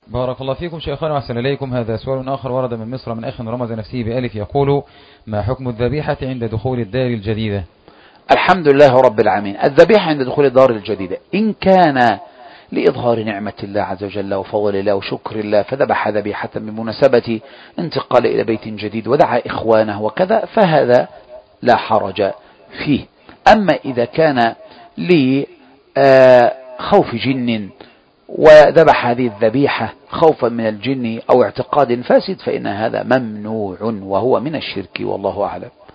بارك الله فيكم شيخنا وأحسن إليكم. هذا سؤال آخر ورد من مصر من أخ رمز نفسه بألف يقول: ما حكم الذبيحة عند دخول الدار الجديدة؟ الحمد لله رب العالمين. الذبيحة عند دخول الدار الجديدة إن كان لإظهار نعمة الله عز وجل وفضل الله وشكر الله فذبح ذبيحة بمناسبة انتقال إلى بيت جديد ودعا إخوانه وكذا، فهذا لا حرج فيه. أما إذا كان لخوف جن وذبح هذه الذبيحة خوفا من الجن أو اعتقاد فاسد فإن هذا ممنوع وهو من الشرك، والله أعلم.